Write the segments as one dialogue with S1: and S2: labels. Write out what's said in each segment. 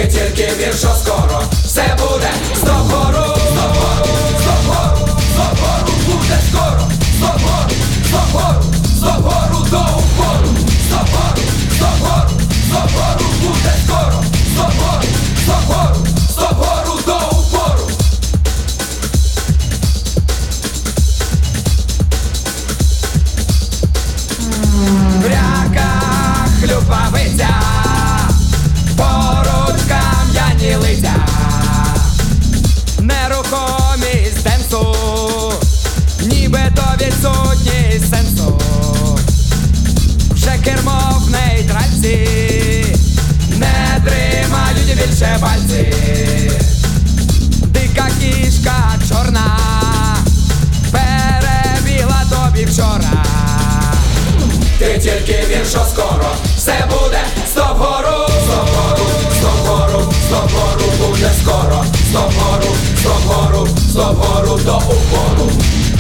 S1: тільки вір, що скоро все буде знов вгору, знов вгору, знов вгору, знов вгору буде скоро, знов вгору, знов вгору, знов вгору до упору, знов вгору, знов вгору, знов вгору буде скоро, знов вгору, знов вгору, знов вгору до упору. Бряка, хлюпавиця, поруч кам'яні лиця, нерухомість денсу, нібито відсутність сенсу. Вже кермо в нейтральці, не тримають більше пальці. Дика кішка чорна перебігла тобі вчора. Ти тільки вір, що скоро все буде знов вгору, знов вгору, знов вгору, знов вгору буде скоро, знов вгору, знов вгору, знов вгору до упору.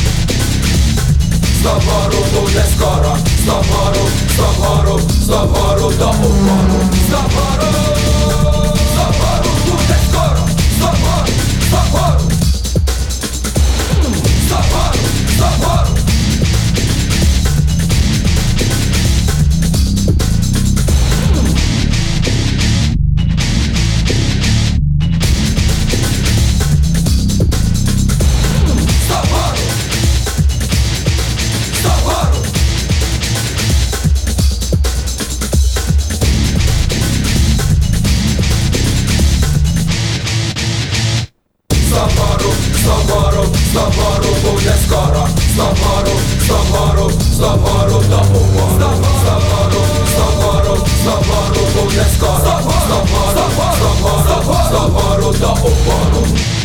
S1: Знов вгору буде скоро, знов вгору, знов вгору, знов вгору до упору. Знов вгору, знов вгору буде скоро, знов вгору, знов вгору, знов вгору, знов вгору. Знов вгору буде скоро, знов вгору, знов вгору, знов вгору до упору. Знов вгору, знов вгору, знов вгору буде скоро, знов вгору, знов вгору, знов вгору до упору.